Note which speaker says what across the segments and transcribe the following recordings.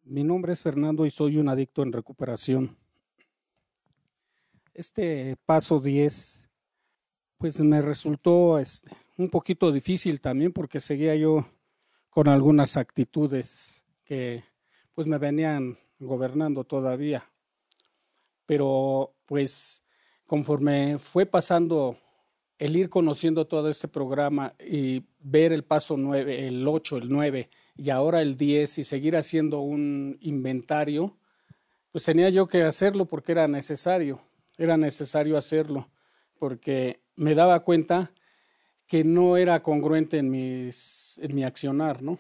Speaker 1: Mi nombre es Fernando y soy un adicto en recuperación. Este paso 10, pues me resultó un poquito difícil también porque seguía yo con algunas actitudes que pues me venían gobernando todavía. Pero pues conforme fue pasando el ir conociendo todo este programa y ver el paso 9, el 8, el 9 y ahora el 10 y seguir haciendo un inventario, pues tenía yo que hacerlo porque era necesario hacerlo, porque me daba cuenta que no era congruente en mi accionar, ¿no?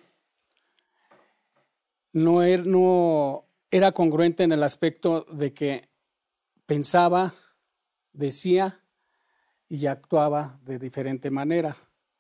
Speaker 1: No era congruente en el aspecto de que pensaba, decía y actuaba de diferente manera.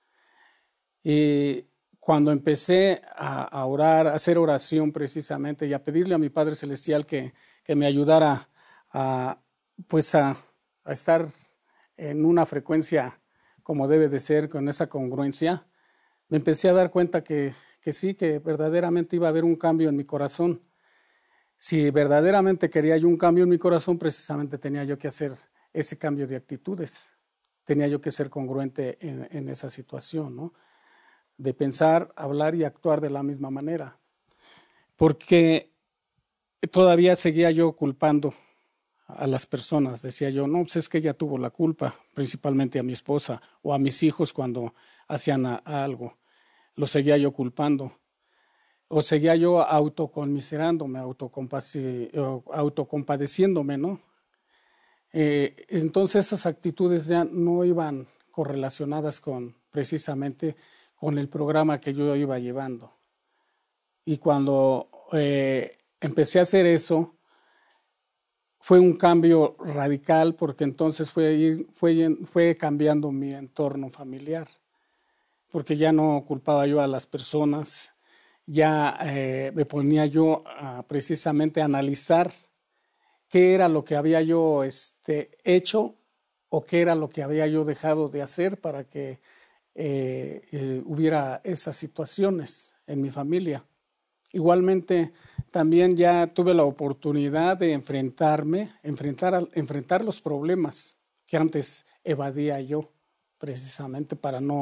Speaker 1: Y cuando empecé a orar, a hacer oración precisamente y a pedirle a mi Padre Celestial que me ayudara a, pues a estar en una frecuencia como debe de ser, con esa congruencia, me empecé a dar cuenta que sí, que verdaderamente iba a haber un cambio en mi corazón. Si verdaderamente quería yo un cambio en mi corazón, precisamente tenía yo que hacer ese cambio de actitudes. Tenía yo que ser congruente en esa situación, ¿no? De pensar, hablar y actuar de la misma manera. Porque todavía seguía yo culpando a las personas. Decía yo, no, pues es que ella tuvo la culpa, principalmente a mi esposa o a mis hijos cuando hacían algo. Lo seguía yo culpando. O seguía yo autoconmiserándome, autocompadeciéndome, ¿no? Entonces esas actitudes ya no iban correlacionadas con precisamente con el programa que yo iba llevando. Y cuando empecé a hacer eso, fue un cambio radical porque entonces fue cambiando mi entorno familiar, porque ya no culpaba yo a las personas, ya me ponía yo precisamente a analizar qué era lo que había yo hecho o qué era lo que había yo dejado de hacer para que hubiera esas situaciones en mi familia. Igualmente, también ya tuve la oportunidad de enfrentar los problemas que antes evadía yo, precisamente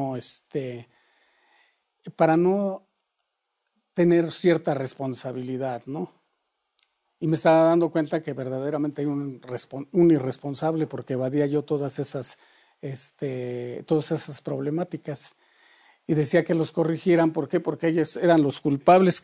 Speaker 1: para no tener cierta responsabilidad, ¿no? Y me estaba dando cuenta que verdaderamente hay un irresponsable porque evadía yo todas esas problemáticas. Y decía que los corrigieran, ¿por qué? Porque ellos eran los culpables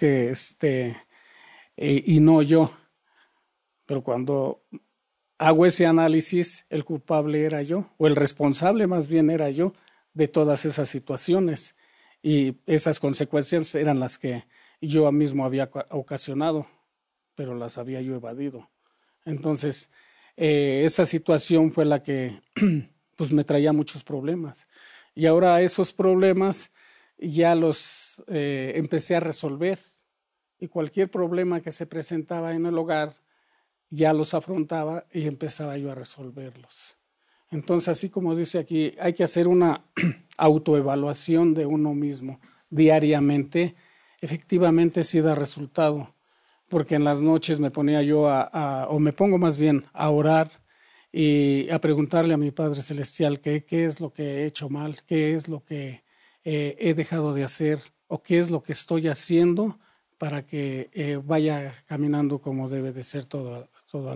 Speaker 1: y no yo. Pero cuando hago ese análisis, el culpable era yo, o el responsable más bien era yo de todas esas situaciones. Y esas consecuencias eran las que yo mismo había ocasionado, pero las había yo evadido. Entonces, esa situación fue la que pues me traía muchos problemas. Y ahora esos problemas ya los empecé a resolver. Y cualquier problema que se presentaba en el hogar, ya los afrontaba y empezaba yo a resolverlos. Entonces, así como dice aquí, hay que hacer una autoevaluación de uno mismo diariamente. Efectivamente sí da resultado, porque en las noches me ponía yo o me pongo más bien a orar y a preguntarle a mi Padre Celestial qué es lo que he hecho mal, qué es lo que he dejado de hacer o qué es lo que estoy haciendo para que vaya caminando como debe de ser toda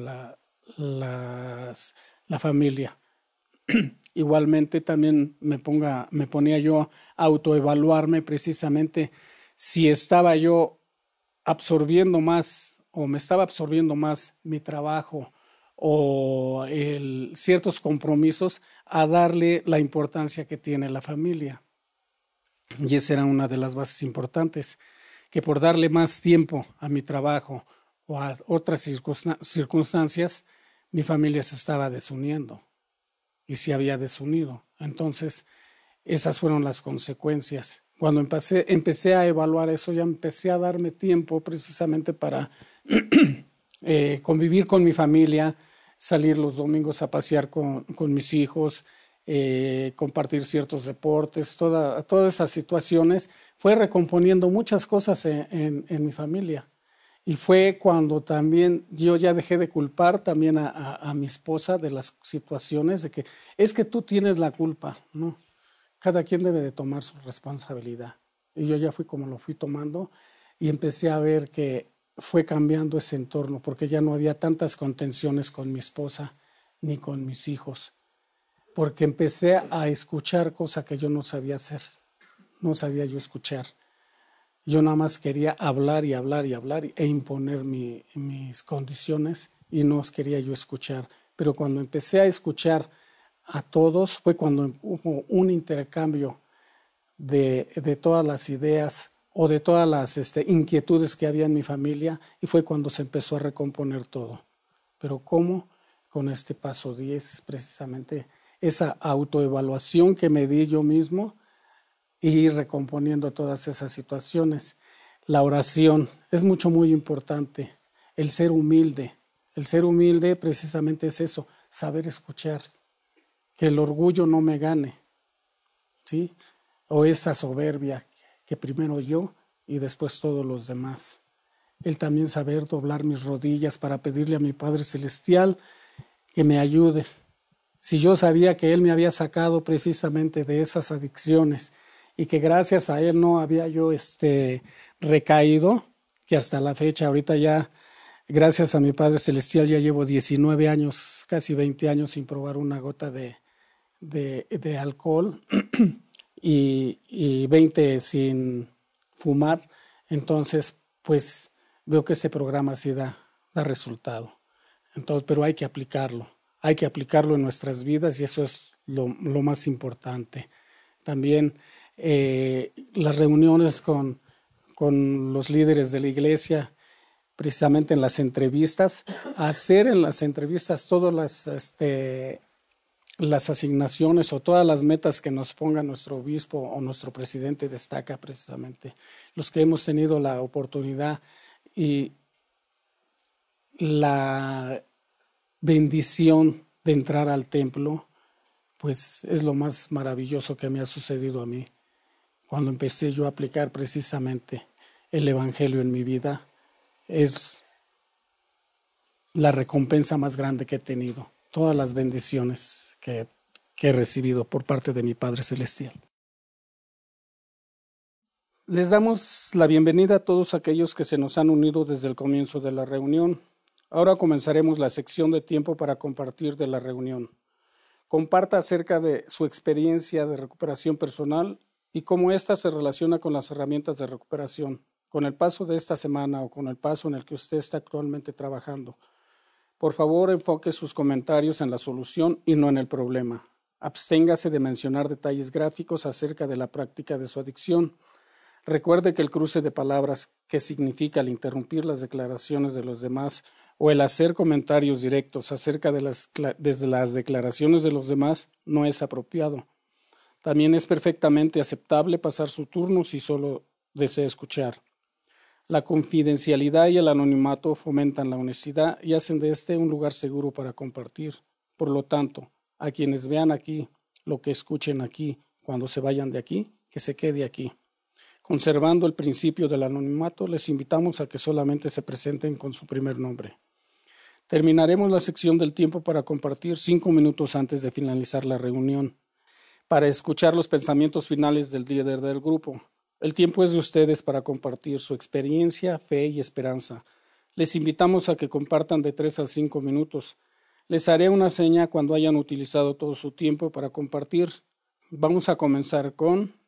Speaker 1: la familia. Igualmente también me ponía yo a autoevaluarme precisamente si estaba yo absorbiendo más o me estaba absorbiendo más mi trabajo o ciertos compromisos a darle la importancia que tiene la familia. Y esa era una de las bases importantes, que por darle más tiempo a mi trabajo o a otras circunstancias, mi familia se estaba desuniendo y se había desunido. Entonces, esas fueron las consecuencias. Cuando empecé a evaluar eso, ya empecé a darme tiempo precisamente para convivir con mi familia, salir los domingos a pasear con mis hijos, compartir ciertos deportes, todas esas situaciones, fue recomponiendo muchas cosas en mi familia. Y fue cuando también yo ya dejé de culpar también a mi esposa de las situaciones de que es que tú tienes la culpa, ¿no? Cada quien debe de tomar su responsabilidad. Y yo ya fui como lo fui tomando y empecé a ver que fue cambiando ese entorno porque ya no había tantas contenciones con mi esposa ni con mis hijos, porque empecé a escuchar cosas que yo no sabía hacer, no sabía yo escuchar. Yo nada más quería hablar y hablar y hablar e imponer mis condiciones y no quería yo escuchar. Pero cuando empecé a escuchar a todos fue cuando hubo un intercambio de todas las ideas o de todas las inquietudes que había en mi familia y fue cuando se empezó a recomponer todo. Pero ¿cómo? Con este paso 10 precisamente esa autoevaluación que me di yo mismo y ir recomponiendo todas esas situaciones. La oración es muy importante. El ser humilde precisamente es eso, saber escuchar, que el orgullo no me gane, ¿sí? O esa soberbia que primero yo y después todos los demás. El también saber doblar mis rodillas para pedirle a mi Padre Celestial que me ayude. Si yo sabía que Él me había sacado precisamente de esas adicciones y que gracias a Él no había yo recaído, que hasta la fecha, ahorita ya, gracias a mi Padre Celestial, ya llevo 19 años, casi 20 años sin probar una gota de alcohol y 20 sin fumar. Entonces, pues veo que ese programa sí da resultado. Entonces, pero hay que aplicarlo en nuestras vidas y eso es lo más importante. También las reuniones con los líderes de la iglesia, precisamente en las entrevistas, hacer en las entrevistas todas las asignaciones o todas las metas que nos ponga nuestro obispo o nuestro presidente destaca precisamente. Los que hemos tenido la oportunidad y la bendición de entrar al templo, pues es lo más maravilloso que me ha sucedido a mí. Cuando empecé yo a aplicar precisamente el Evangelio en mi vida, es la recompensa más grande que he tenido. Todas las bendiciones que he recibido por parte de mi Padre Celestial. Les damos la bienvenida a todos aquellos que se nos han unido desde el comienzo de la reunión. Ahora comenzaremos la sección de tiempo para compartir de la reunión. Comparta acerca de su experiencia de recuperación personal y cómo ésta se relaciona con las herramientas de recuperación, con el paso de esta semana o con el paso en el que usted está actualmente trabajando. Por favor, enfoque sus comentarios en la solución y no en el problema. Absténgase de mencionar detalles gráficos acerca de la práctica de su adicción. Recuerde que el cruce de palabras que significa el interrumpir las declaraciones de los demás o el hacer comentarios directos acerca de las declaraciones de los demás no es apropiado. También es perfectamente aceptable pasar su turno si solo desea escuchar. La confidencialidad y el anonimato fomentan la honestidad y hacen de este un lugar seguro para compartir. Por lo tanto, a quienes vean aquí, lo que escuchen aquí, cuando se vayan de aquí, que se quede aquí. Conservando el principio del anonimato, les invitamos a que solamente se presenten con su primer nombre. Terminaremos la sección del tiempo para compartir 5 minutos antes de finalizar la reunión, para escuchar los pensamientos finales del líder del grupo. El tiempo es de ustedes para compartir su experiencia, fe y esperanza. Les invitamos a que compartan de 3 a 5 minutos. Les haré una seña cuando hayan utilizado todo su tiempo para compartir. Vamos a comenzar con